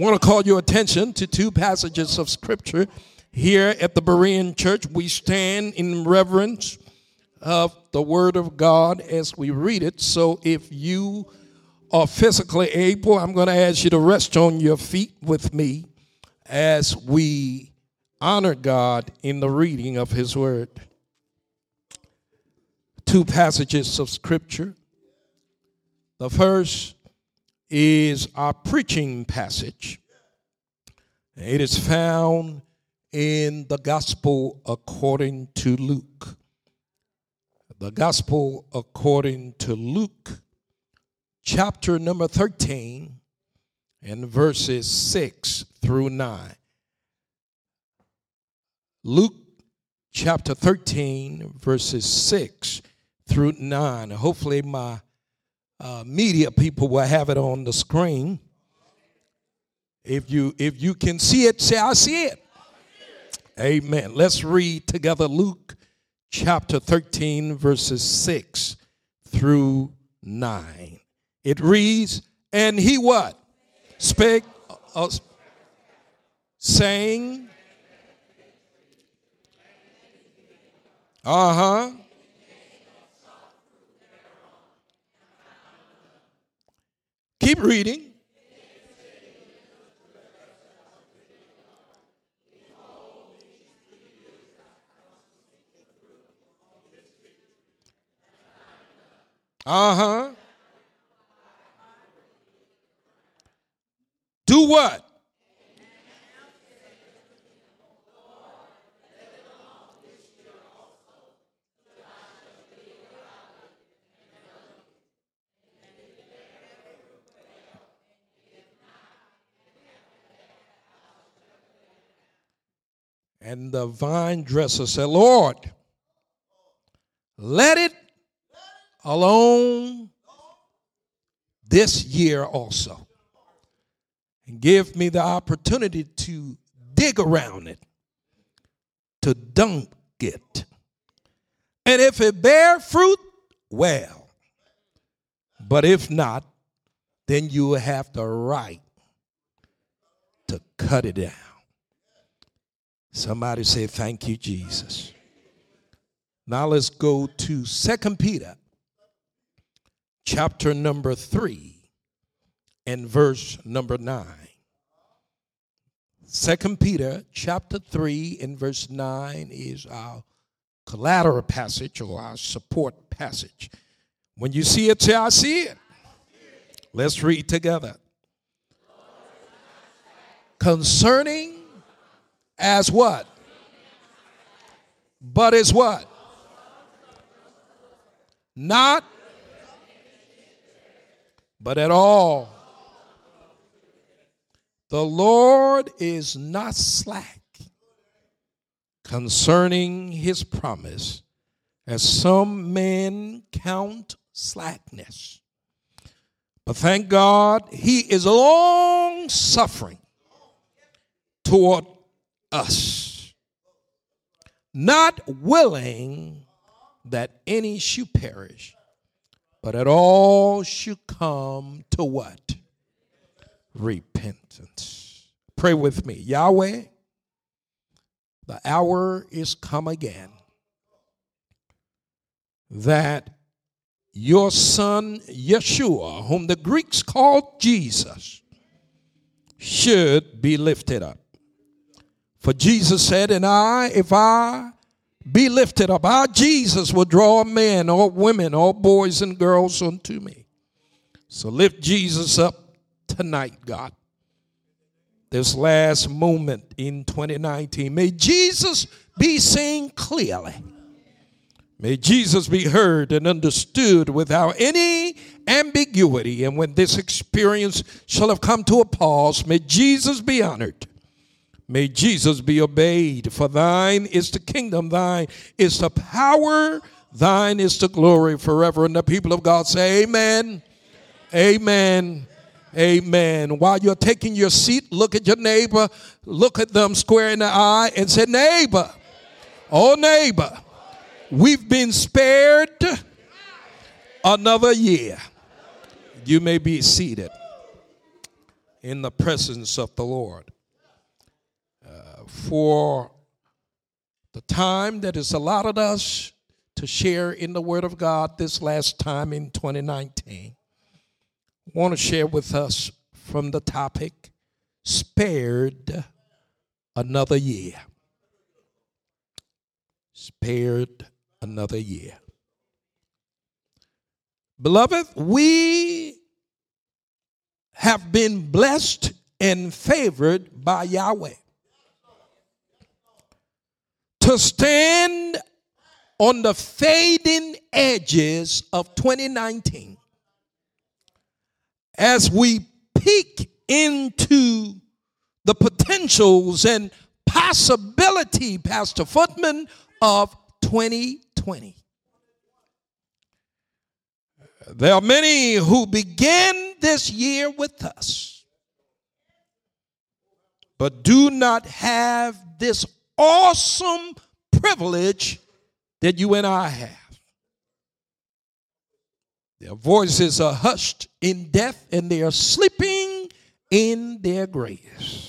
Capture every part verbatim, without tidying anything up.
want to call your attention to two passages of Scripture. Here at the Berean Church, we stand in reverence of the Word of God as we read it. So if you are physically able, I'm going to ask you to rest on your feet with me as we honor God in the reading of His Word. Two passages of Scripture. The first is our preaching passage. It is found in the Gospel according to Luke. The Gospel according to Luke, chapter number thirteen, and verses six through nine. Luke chapter thirteen, verses six through nine. Hopefully my uh, media people will have it on the screen. If you if you can see it, say, I see it. Amen. Let's read together Luke chapter thirteen, verses six through nine. It reads, and he what? Spake, uh, saying, uh-huh. Keep reading. Uh-huh. Do what? And the vine dresser said, Lord, let it alone this year also, and give me the opportunity to dig around it, to dunk it. And if it bear fruit, well. But if not, then you will have the right to cut it down. Somebody say, thank you, Jesus. Now let's go to Second Peter, chapter number three, and verse number nine. Second Peter, chapter three, and verse nine is our collateral passage or our support passage. When you see it, say, I see it. Let's read together. Concerning as what? But as what? Not, but at all. The Lord is not slack concerning his promise, as some men count slackness. But thank God, he is long suffering toward us, not willing that any should perish, but that all should come to what? Repentance. Pray with me. Yahweh, the hour is come again that your son Yeshua, whom the Greeks called Jesus, should be lifted up. For Jesus said, and I, if I be lifted up, our Jesus will draw men or women or boys and girls unto me. So lift Jesus up tonight, God. This last moment in twenty nineteen. May Jesus be seen clearly. May Jesus be heard and understood without any ambiguity. And when this experience shall have come to a pause, may Jesus be honored. May Jesus be obeyed, for thine is the kingdom, thine is the power, thine is the glory forever. And the people of God say amen, amen, amen. While you're taking your seat, look at your neighbor, look at them square in the eye and say, neighbor, oh neighbor, we've been spared another year. You may be seated. in the presence of the Lord. Uh, for the time that is allotted us to share in the Word of God this last time in twenty nineteen, I want to share with us from the topic, Spared Another Year. Spared another year. Beloved, we have been blessed and favored by Yahweh to stand on the fading edges of twenty nineteen as we peek into the potentials and possibility, Pastor Footman, of twenty twenty. There are many who began this year with us, but do not have this awesome privilege that you and I have. Their voices are hushed in death, and they are sleeping in their graves.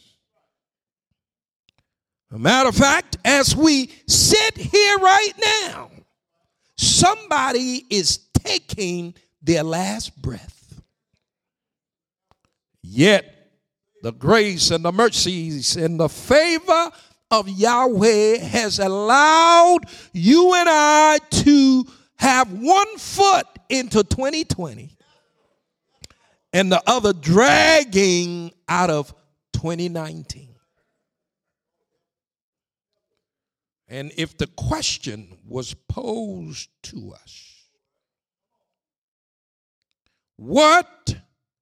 As a matter of fact, as we sit here right now, somebody is taking their last breath. Yet, the grace and the mercies and the favor of Yahweh has allowed you and I to have one foot into twenty twenty and the other dragging out of twenty nineteen. And if the question was posed to us, what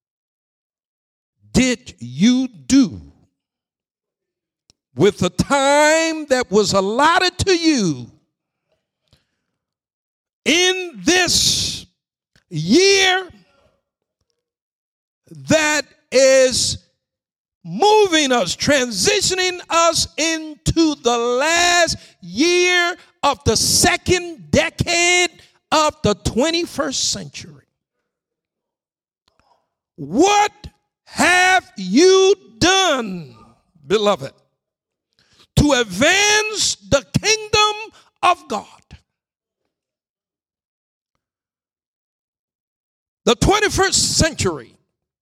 did you do with the time that was allotted to you in this year that is moving us, transitioning us into the last year of the second decade of the twenty-first century? What have you done, beloved, to advance the kingdom of God? The twenty-first century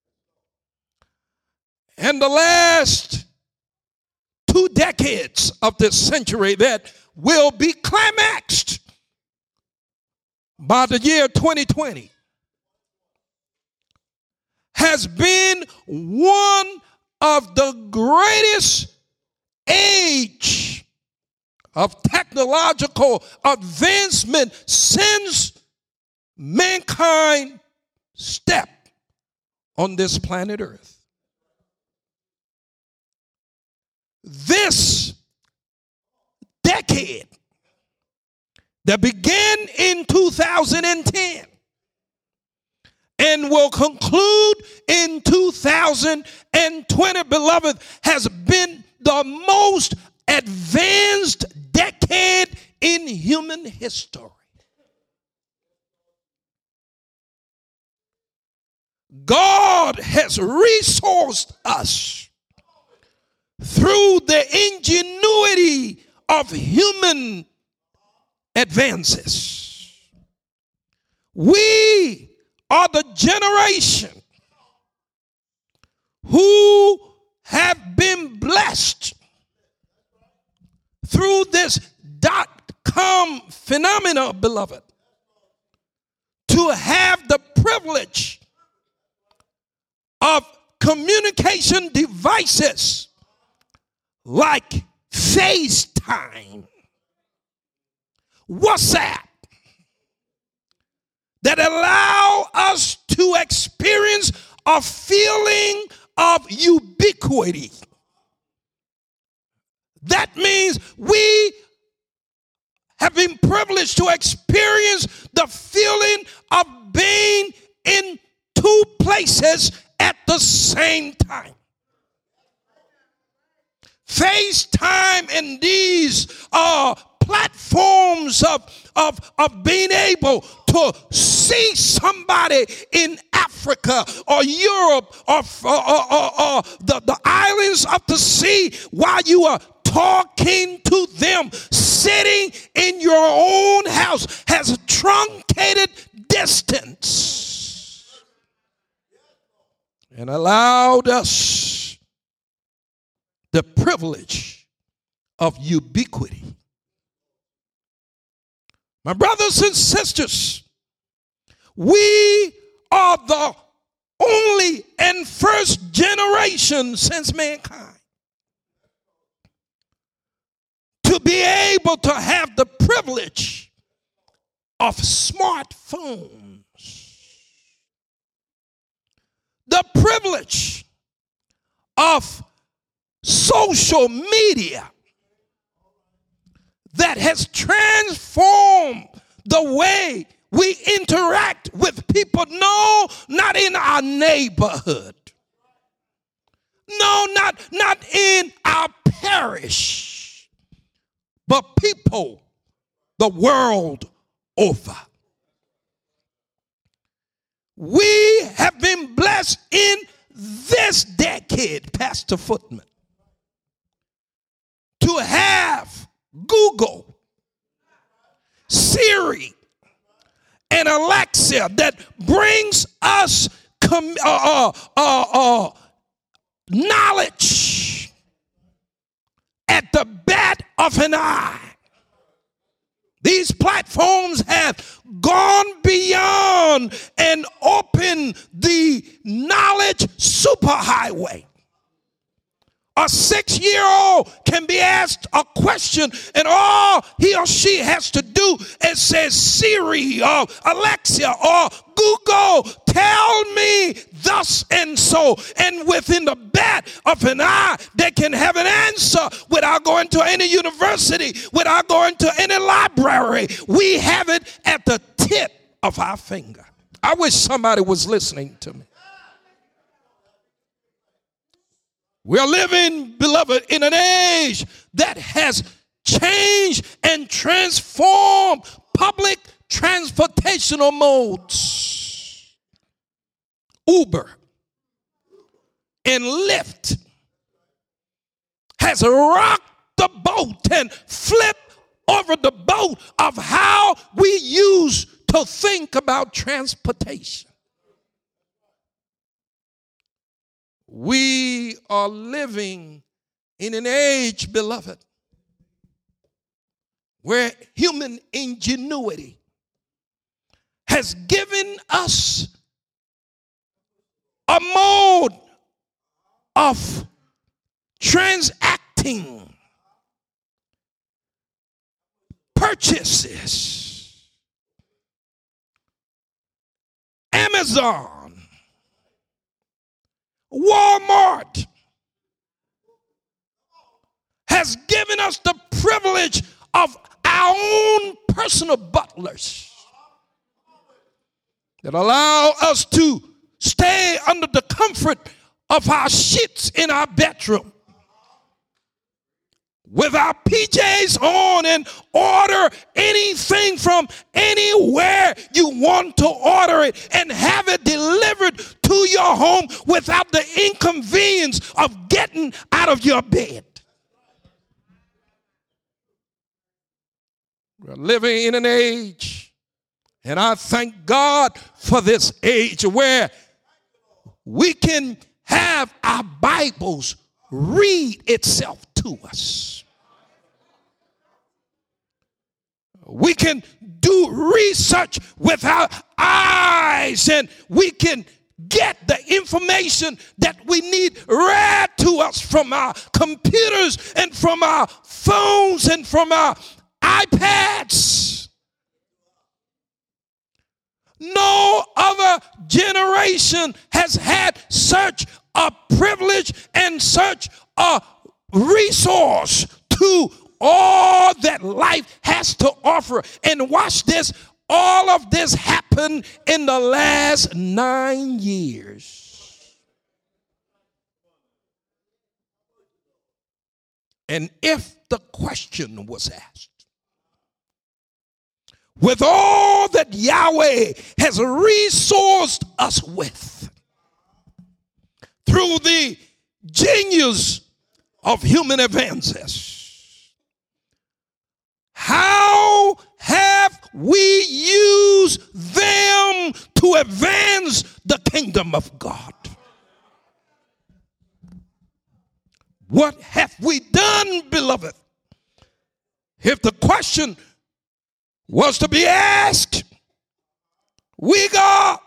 and the last two decades of this century that will be climaxed by the year twenty twenty has been one of the greatest age of technological advancement since mankind stepped on this planet Earth. This decade that began in two thousand ten and will conclude in two thousand twenty, beloved, has been the most advanced decade in human history. God has resourced us through the ingenuity of human advances. We are the generation who have been blessed through this dot-com phenomena, beloved, to have the privilege of communication devices like FaceTime, WhatsApp, that allow us to experience a feeling of ubiquity. That means we have been privileged to experience the feeling of being in two places at the same time. FaceTime and these uh, platforms of, of, of being able to see somebody in Africa or Europe or, or, or, or the, the islands of the sea while you are talking to them, sitting in your own house, has a truncated distance and allowed us the privilege of ubiquity. My brothers and sisters, we are the only and first generation since mankind to be able to have the privilege of smartphones, the privilege of social media that has transformed the way we interact with people. No, not in our neighborhood. No, not, not in our parish, but people the world over. We have been blessed in this decade, Pastor Footman, to have Google, Siri, and Alexa that brings us com- uh, uh, uh, uh, knowledge at the bat of an eye. These platforms have gone beyond and opened the knowledge superhighway. A six-year-old can be asked a question, and all he or she has to do is say, Siri or Alexa or Google, tell me thus and so. And within the bat of an eye, they can have an answer without going to any university, without going to any library. We have it at the tip of our finger. I wish somebody was listening to me. We are living, beloved, in an age that has changed and transformed public transportational modes. Uber and Lyft has rocked the boat and flipped over the boat of how we used to think about transportation. We are living in an age, beloved, where human ingenuity has given us a mode of transacting purchases. Amazon, Walmart has given us the privilege of our own personal butlers that allow us to stay under the comfort of our sheets in our bedroom with our P Js on and order anything from anywhere you want to order it and have it delivered to your home without the inconvenience of getting out of your bed. We're living in an age, and I thank God for this age where we can have our Bibles read itself to us. We can do research with our eyes, and we can get the information that we need read to us from our computers and from our phones and from our iPads. No other generation has had such a privilege and such a resource to all that life has to offer. And watch this, all of this happened in the last nine years. And if the question was asked, with all that Yahweh has resourced us with through the genius of human advances. How have we used them to advance the kingdom of God? What have we done, beloved? If the question was to be asked, we got,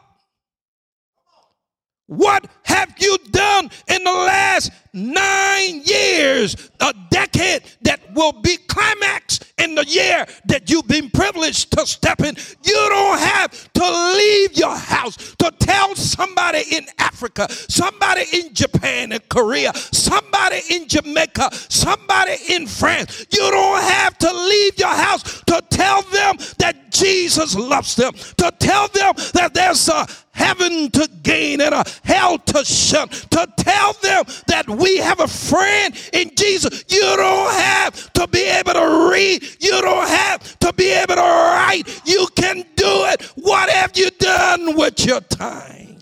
what have you done in the last nine years, a decade that will be climaxed in the year that you've been privileged to step in? You don't have to leave your house to tell somebody in Africa, somebody in Japan and Korea, somebody in Jamaica, somebody in France. You don't have to leave your house to tell them that Jesus loves them, to tell them that there's a heaven to gain and a hell to shun, to tell them that we have a friend in Jesus. You don't have to be able to read. You don't have to be able to write. You can do it. What have you done with your time?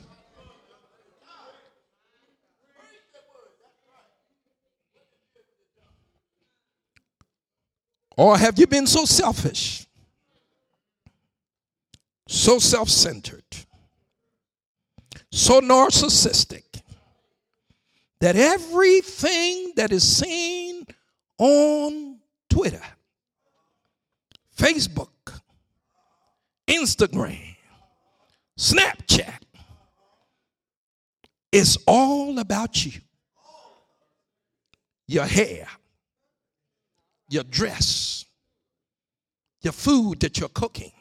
Or have you been so selfish, so self-centered, so narcissistic, that everything that is seen on Twitter, Facebook, Instagram, Snapchat is all about you? Your hair, your dress, your food that you're cooking,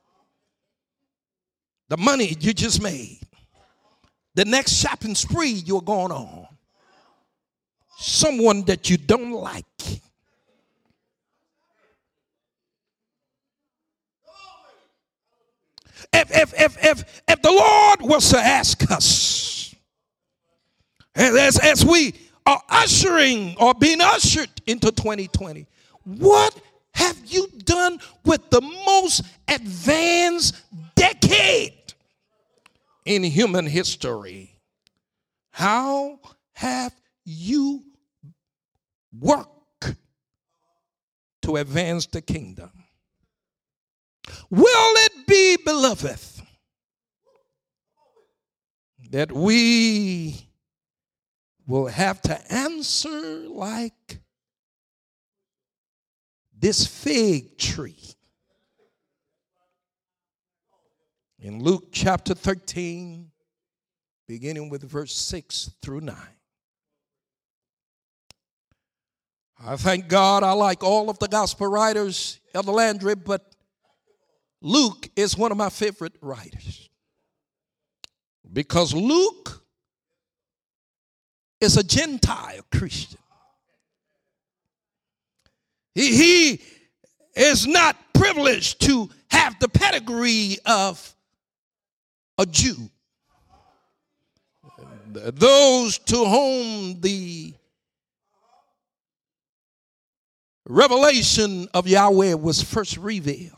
the money you just made, the next shopping spree you're going on, someone that you don't like. If, if, if, if, if the Lord was to ask us, as, as we are ushering or being ushered into twenty twenty, what have you done with the most advanced decade in human history? How have you worked to advance the kingdom? Will it be, beloved, that we will have to answer like this fig tree in Luke chapter thirteen, beginning with verse six through nine? I thank God I like all of the gospel writers, Elder Landry, but Luke is one of my favorite writers, because Luke is a Gentile Christian. He, he is not privileged to have the pedigree of a Jew. Those to whom the revelation of Yahweh was first revealed.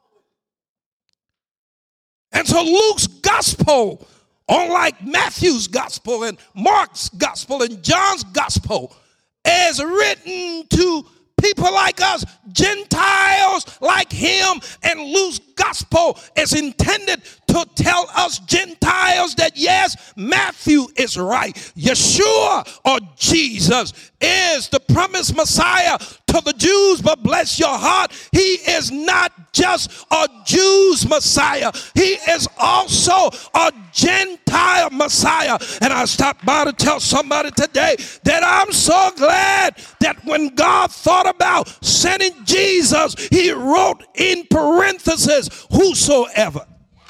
And so Luke's gospel, unlike Matthew's gospel and Mark's gospel and John's gospel, is written to people like us, Gentiles like him, and Luke's gospel is intended to tell us Gentiles that yes, Matthew is right. Yeshua or Jesus is the promised Messiah to the Jews, but bless your heart, he is not just a Jew's Messiah. He is also a Gentile Messiah. And I stopped by to tell somebody today that I'm so glad that when God thought about sending Jesus, he wrote in parentheses, whosoever.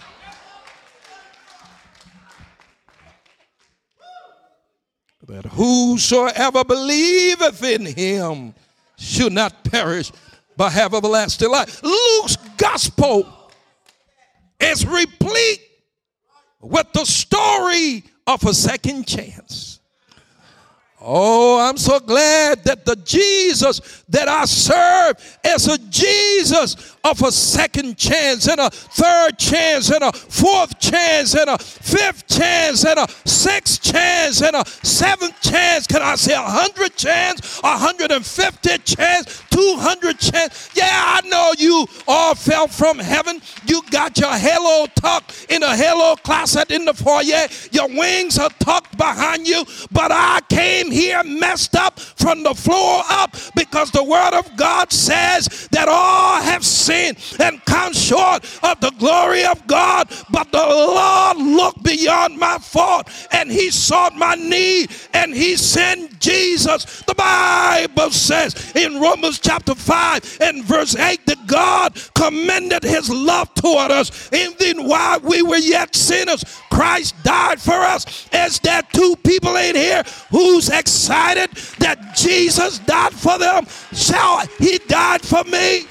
That whosoever believeth in him should not perish but have everlasting life. Luke's gospel is replete with the story of a second chance. Oh, I'm so glad that the Jesus that I serve is a Jesus of a second chance and a third chance and a fourth chance and a fifth chance and a sixth chance and a seventh chance. Can I say a hundred chance, a hundred and fifty chance, two hundred chance? Yeah, I know you all fell from heaven. You got your halo tucked in a halo closet in the foyer. Your wings are tucked behind you. But I came here messed up from the floor up, because the word of God says that all have sinned and come short of the glory of God. But the Lord looked beyond my fault and he saw my need and he sent Jesus. The Bible says in Romans chapter five and verse eight that God commended his love toward us, and then while we were yet sinners, Christ died for us. Is there two people in here who's excited that Jesus died for them? Shall he died for me?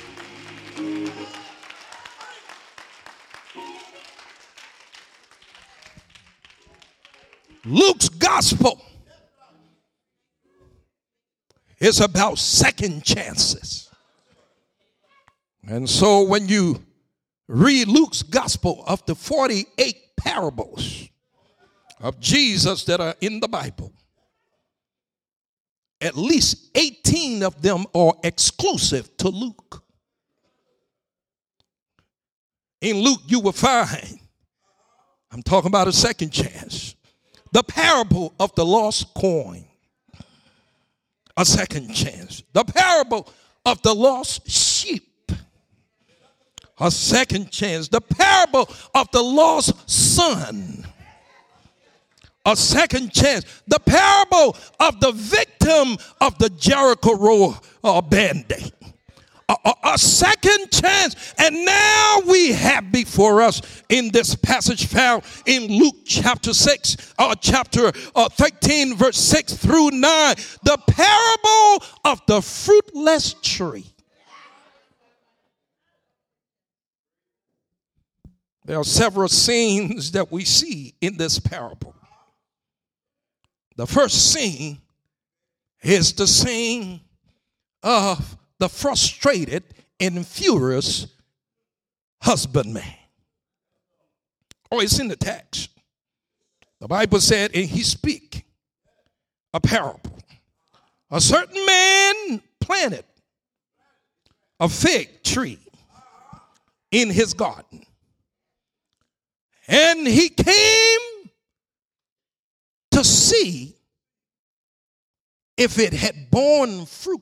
Luke's gospel is about second chances. And so when you read Luke's gospel of the forty-eight parables of Jesus that are in the Bible, at least eighteen of them are exclusive to Luke. In Luke, you will find, I'm talking about a second chance, the parable of the lost coin, a second chance. The parable of the lost sheep, a second chance. The parable of the lost son, a second chance. The parable of the victim of the Jericho Road uh, bandit, a, a, a second chance. And now we have before us in this passage found in Luke chapter six, uh, chapter uh, thirteen, verse six through nine, the parable of the fruitless tree. There are several scenes that we see in this parable. The first scene is the scene of the frustrated and furious husbandman. Oh, it's in the text. The Bible said, and he speak a parable. A certain man planted a fig tree in his garden, and he came to see if it had borne fruit,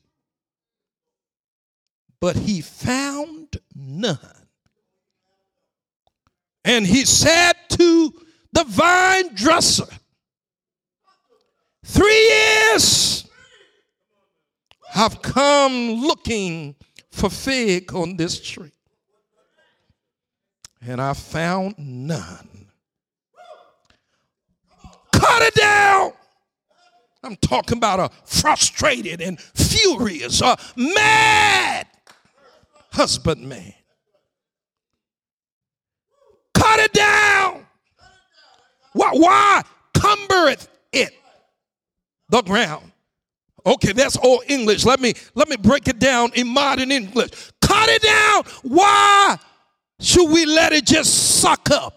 but he found none. And he said to the vine dresser, three years I've come looking for fig on this tree, and I found none. Cut it down. I'm talking about a frustrated and furious, a mad husbandman. Cut it down. Why, why cumbereth it the ground? Okay, that's old English. Let me let me break it down in modern English. Cut it down. Why should we let it just suck up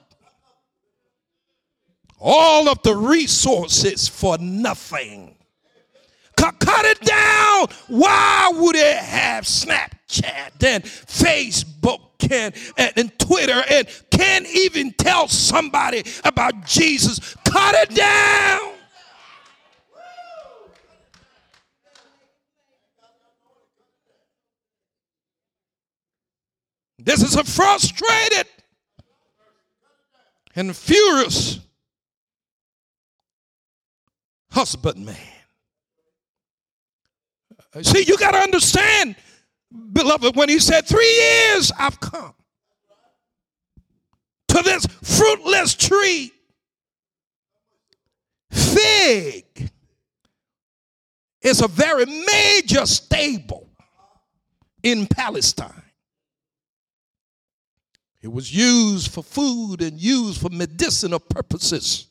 all of the resources for nothing? Cut, cut it down. Why would it have Snapchat and Facebook and, and, and Twitter and can't even tell somebody about Jesus? Cut it down. This is a frustrated and furious husbandman. See, you got to understand, beloved, when he said, three years I've come to this fruitless tree. Fig is a very major staple in Palestine. It was used for food and used for medicinal purposes.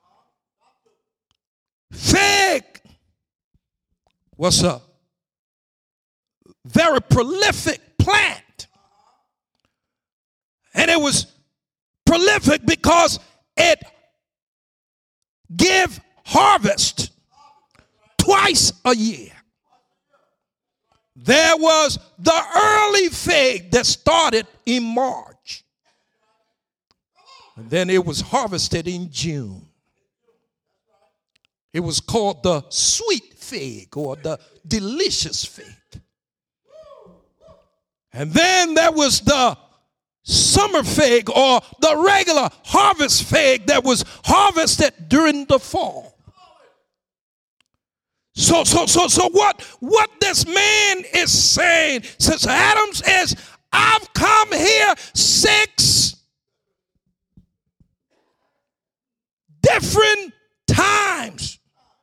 Fig was a very prolific plant And it was prolific because it gave harvest twice a year. There was the early fig that started in March. And then it was harvested in June. It was called the sweet fig or the delicious fig. And then there was the summer fig or the regular harvest fig that was harvested during the fall. So, so, so, so what, what this man is saying, Sister Adams, is I've come here six different times,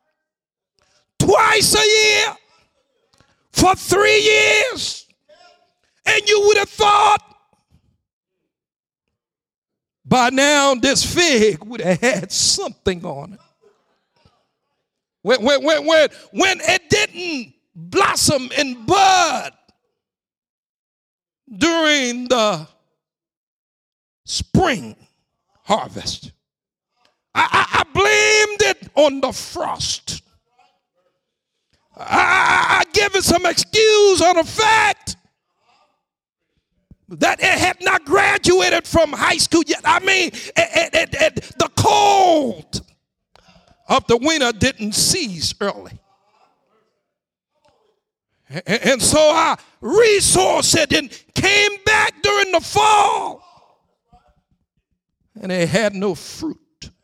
twice a year, for three years, and you would have thought by now this fig would have had something on it. When, when, when, when, when it didn't blossom and bud during the spring harvest, I, I, I blamed it on the frost. I, I, I give it some excuse on the fact that it had not graduated from high school yet. I mean, it, it, it, it, the cold of the winter didn't cease early. And, and so I resourced it and came back during the fall. And it had no fruit.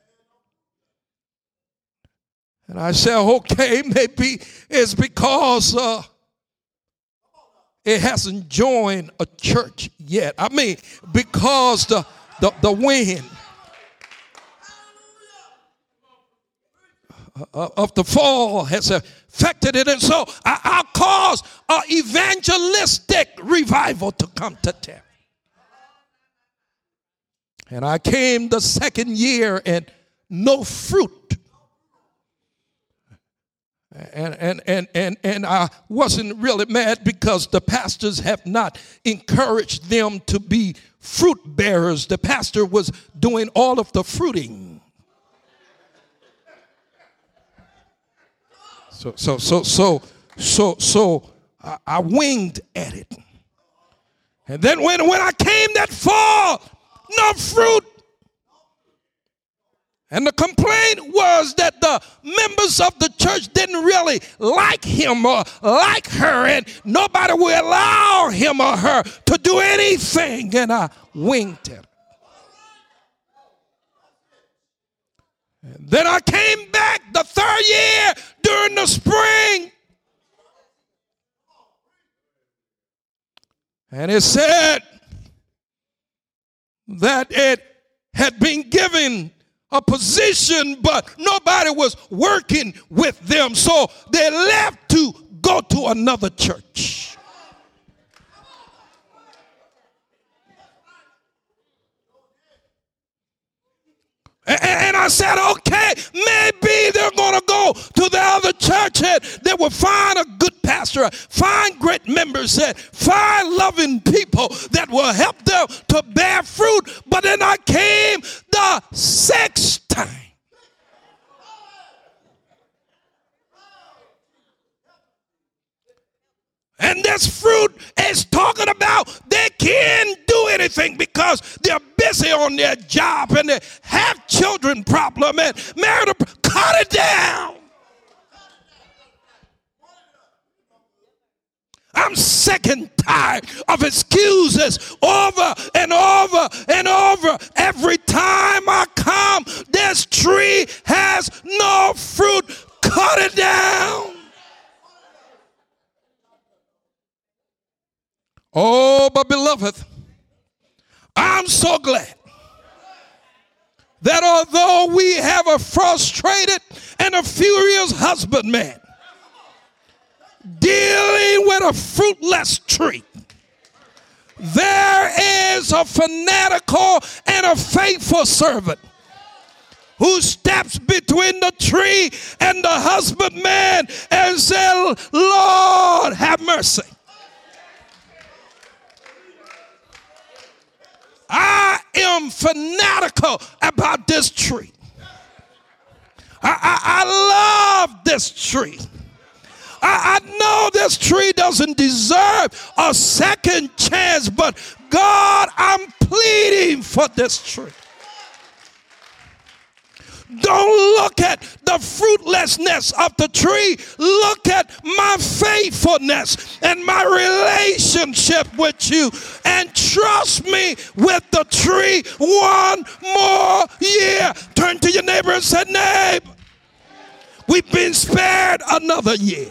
And I said, okay, maybe it's because uh, it hasn't joined a church yet. I mean, because the, the, the wind of the fall has affected it. And so I, I'll cause an evangelistic revival to come to town. And I came the second year and no fruit. And, and, and, and, and I wasn't really mad because the pastors have not encouraged them to be fruit bearers. The pastor was doing all of the fruiting. So, so, so, so, so, so I, I winged at it. And then when, when I came that fall, no fruit. And the complaint was that the members of the church didn't really like him or like her, and nobody would allow him or her to do anything. And I winked at her. And then I came back the third year during the spring. And it said that it had been given a position, but nobody was working with them. So they left to go to another church. And I said, okay, maybe they're going to go to the other church and they will find a good pastor, find great members, and find loving people that will help them to bear fruit. But then I came the sixth time. And this fruit is talking about they can't do anything because they're busy on their job and they have children problem and married. Cut it down. I'm sick and tired of excuses over and over and over. Every time I come, this tree has no fruit. Cut it down. Oh, but beloved, I'm so glad that although we have a frustrated and a furious husbandman dealing with a fruitless tree, there is a fanatical and a faithful servant who steps between the tree and the husbandman and says, Lord, have mercy. I am fanatical about this tree. I, I, I love this tree. I, I know this tree doesn't deserve a second chance, but God, I'm pleading for this tree. Don't look at the fruitlessness of the tree. Look at my faithfulness and my relationship with you. And trust me with the tree one more year. Turn to your neighbor and say, neighbor, we've been spared another year.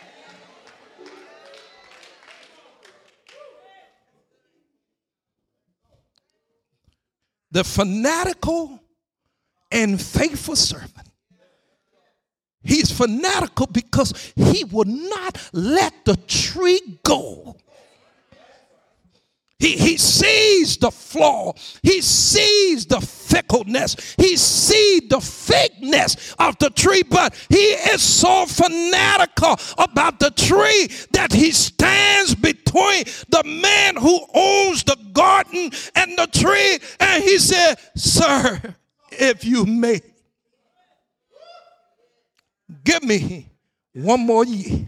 The fanatical and faithful servant. He's fanatical because he will not let the tree go. He, he sees the flaw. He sees the fickleness. He sees the fakeness of the tree, but he is so fanatical about the tree that he stands between the man who owns the garden and the tree, and he said, sir, if you may, give me one more year.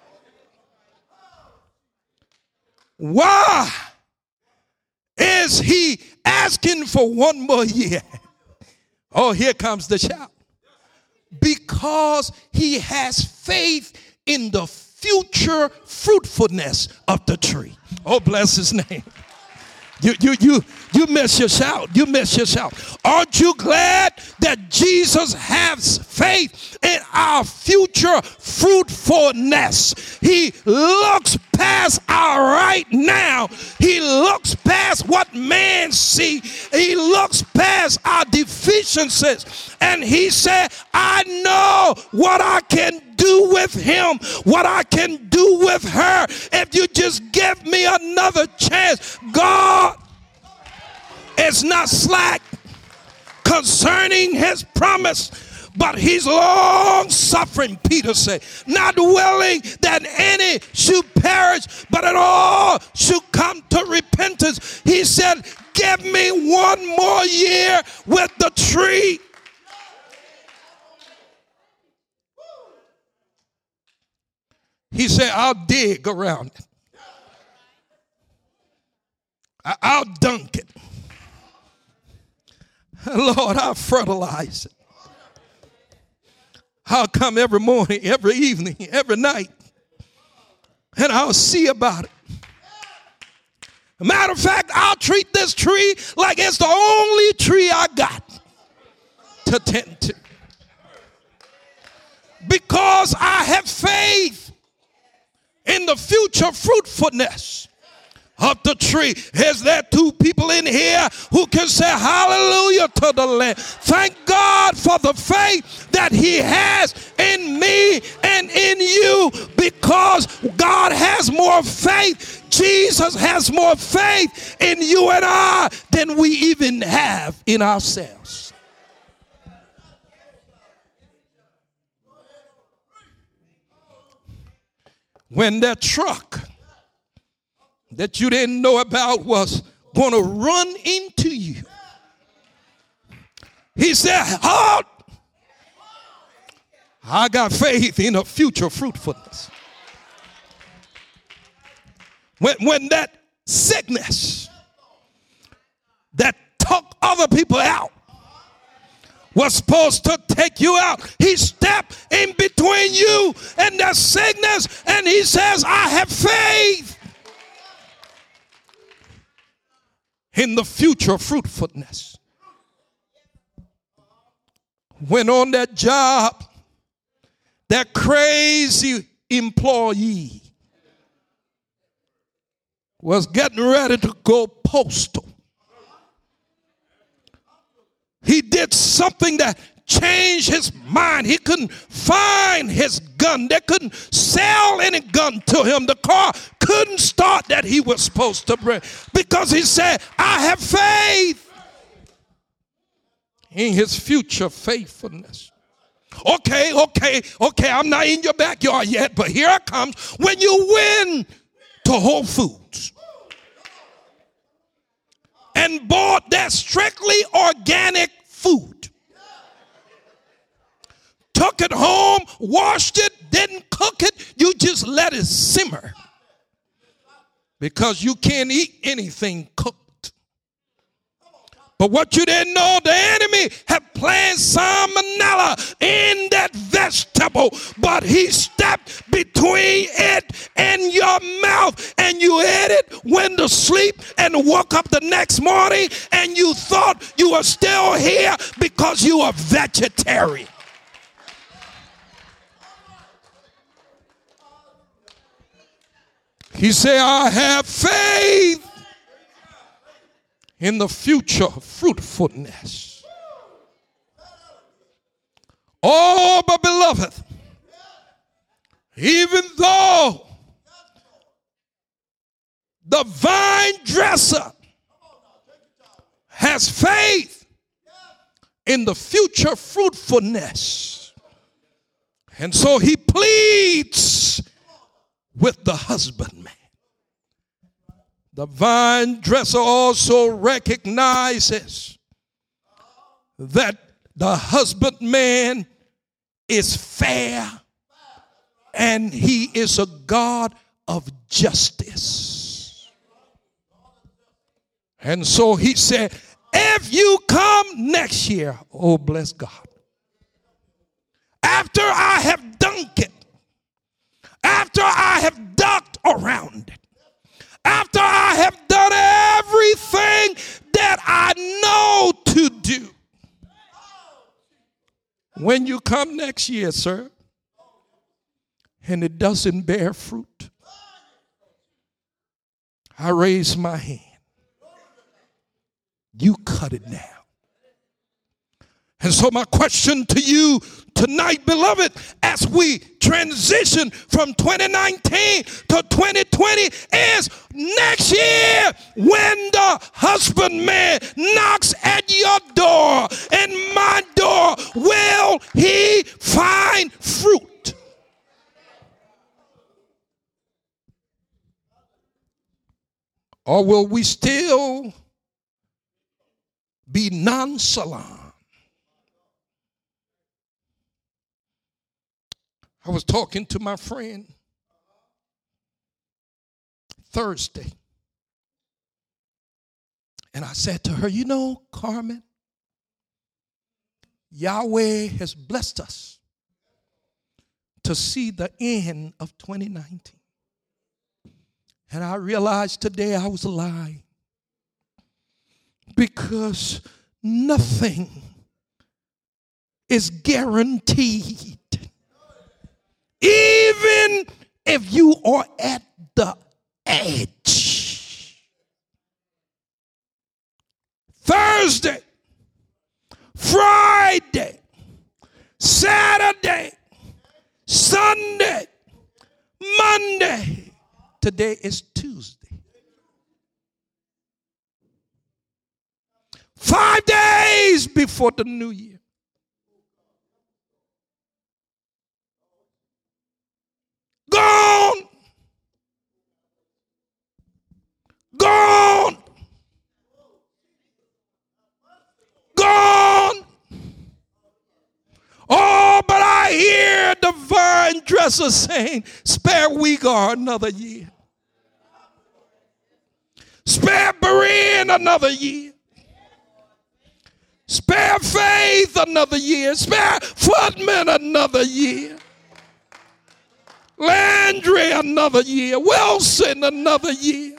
Why is he asking for one more year? Oh, here comes the shout. Because he has faith in the future fruitfulness of the tree. Oh, bless his name. You, you, you, you miss your shout. You miss your shout. Aren't you glad that Jesus has faith in our future fruitfulness? He looks past our right now. He looks past what man see. He looks past our deficiencies. And he said, I know what I can do with him, what I can do with her, if you just give me another chance. God is not slack concerning his promise, but he's long suffering, Peter said, not willing that any should perish, but that all should come to repentance. He said, give me one more year with the tree. He said, I'll dig around it. I'll dunk it. Lord, I'll fertilize it. I'll come every morning, every evening, every night, and I'll see about it. Matter of fact, I'll treat this tree like it's the only tree I got to tend to. Because I have faith in the future fruitfulness of the tree. Is there two people in here who can say hallelujah to the Lamb? Thank God for the faith that he has in me and in you, because God has more faith. Jesus has more faith in you and I than we even have in ourselves. When that truck that you didn't know about was going to run into you, he said, halt, I got faith in a future fruitfulness. When, when that sickness that took other people out was supposed to take you out, he stepped in between you and the sickness, and he says, I have faith in the future fruitfulness. When on that job, that crazy employee was getting ready to go postal, he did something that changed his mind. He couldn't find his gun. They couldn't sell any gun to him. The car couldn't start that he was supposed to bring, because he said, I have faith in his future faithfulness. Okay, okay, okay, I'm not in your backyard yet, but here it comes. When you win to Whole Foods and bought that strictly organic food. Took it home, washed it, didn't cook it. You just let it simmer. Because you can't eat anything cooked. But what you didn't know, the enemy had planted salmonella in that vegetable, but he stepped between it and your mouth, and you ate it, went to sleep, and woke up the next morning, and you thought you were still here because you are vegetarian. He said, I have faith in the future fruitfulness. Oh, but beloved, even though the vine dresser has faith in the future fruitfulness, and so he pleads with the husbandman. The vine dresser also recognizes that the husbandman is fair and he is a God of justice. And so he said, if you come next year, oh bless God, after I have dunked it, after I have ducked around it, after I have done everything that I know to do, when you come next year, sir, and it doesn't bear fruit, I raise my hand. You cut it now. And so my question to you tonight, beloved, as we transition from twenty nineteen to twenty twenty is, next year when the husbandman knocks at your door and my door, will he find fruit? Or will we still be nonchalant? I was talking to my friend Thursday, and I said to her, you know, Carmen, Yahweh has blessed us to see the end of twenty nineteen. And I realized today I was lying, because nothing is guaranteed. Even if you are at the edge. Thursday, Friday, Saturday, Sunday, Monday. Today is Tuesday. Five days before the new year. Gone. Gone. Gone. Oh, but I hear the vine dresser saying, spare Wegar another year. Spare Berean another year. Spare Faith another year. Spare Footman another year. Landry another year. Wilson another year.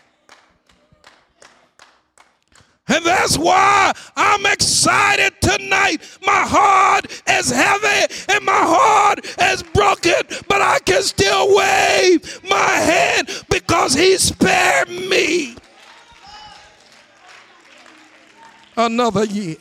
And that's why I'm excited tonight. My heart is heavy and my heart is broken, but I can still wave my hand because he spared me another year.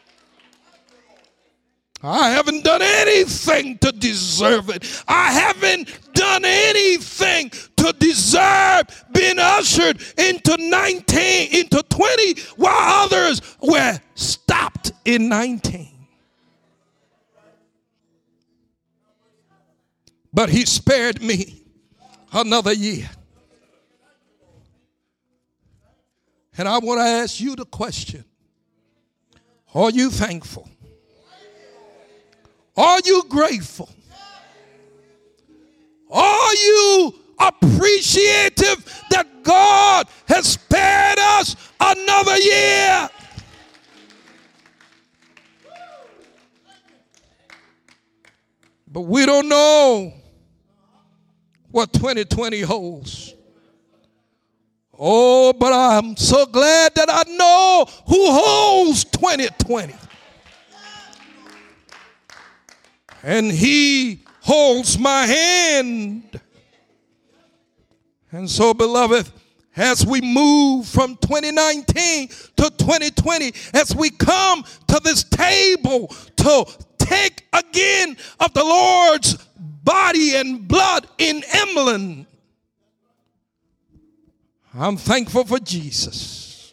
I haven't done anything to deserve it. I haven't done anything to deserve being ushered into nineteen, into twenty, while others were stopped in nineteen. But he spared me another year. And I want to ask you the question, are you thankful? Are you grateful? Are you appreciative that God has spared us another year? But we don't know what twenty twenty holds. Oh, but I'm so glad that I know who holds twenty twenty. And he holds my hand. And so, beloved, as we move from twenty nineteen to twenty twenty, as we come to this table to take again of the Lord's body and blood in emblem, I'm thankful for Jesus.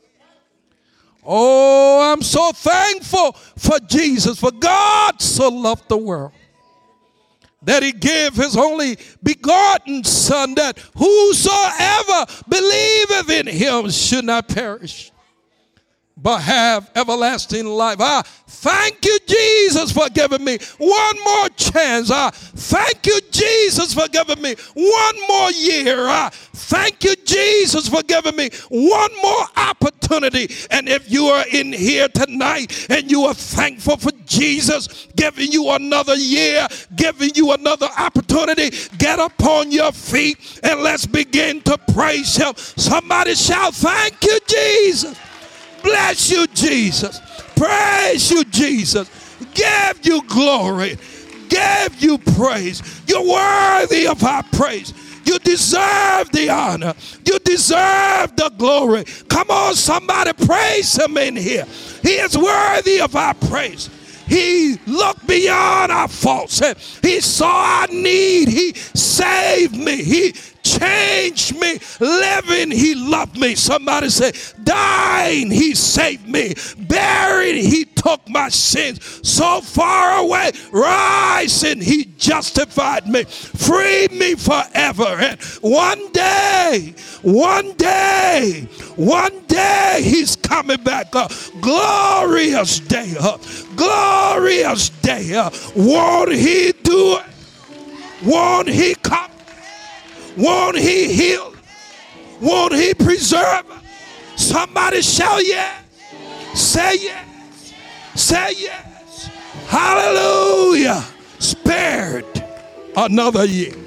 Oh, I'm so thankful for Jesus. For God so loved the world that he gave his only begotten Son, that whosoever believeth in him should not perish, but have everlasting life. I thank you, Jesus, for giving me one more chance. I thank you, Jesus, for giving me one more year. I thank you, Jesus, for giving me one more opportunity. And if you are in here tonight and you are thankful for Jesus giving you another year, giving you another opportunity, get upon your feet and let's begin to praise him. Somebody shout, thank you, Jesus. Bless you, Jesus. Praise you, Jesus. Give you glory. Give you praise. You're worthy of our praise. You deserve the honor. You deserve the glory. Come on, somebody, praise him in here. He is worthy of our praise. He looked beyond our faults. He saw our need. He saved me. He changed me. Living, he loved me. Somebody say, dying, he saved me. Buried, he took my sins. So far away, rising, he justified me. Freed me forever. And one day, one day, one day, he's coming back up. Glorious day up. Glorious day up. Won't he do it? Won't he come? Won't he heal? Won't he preserve? Somebody shout yes. Say yes. Say yes. Hallelujah. Spared another year.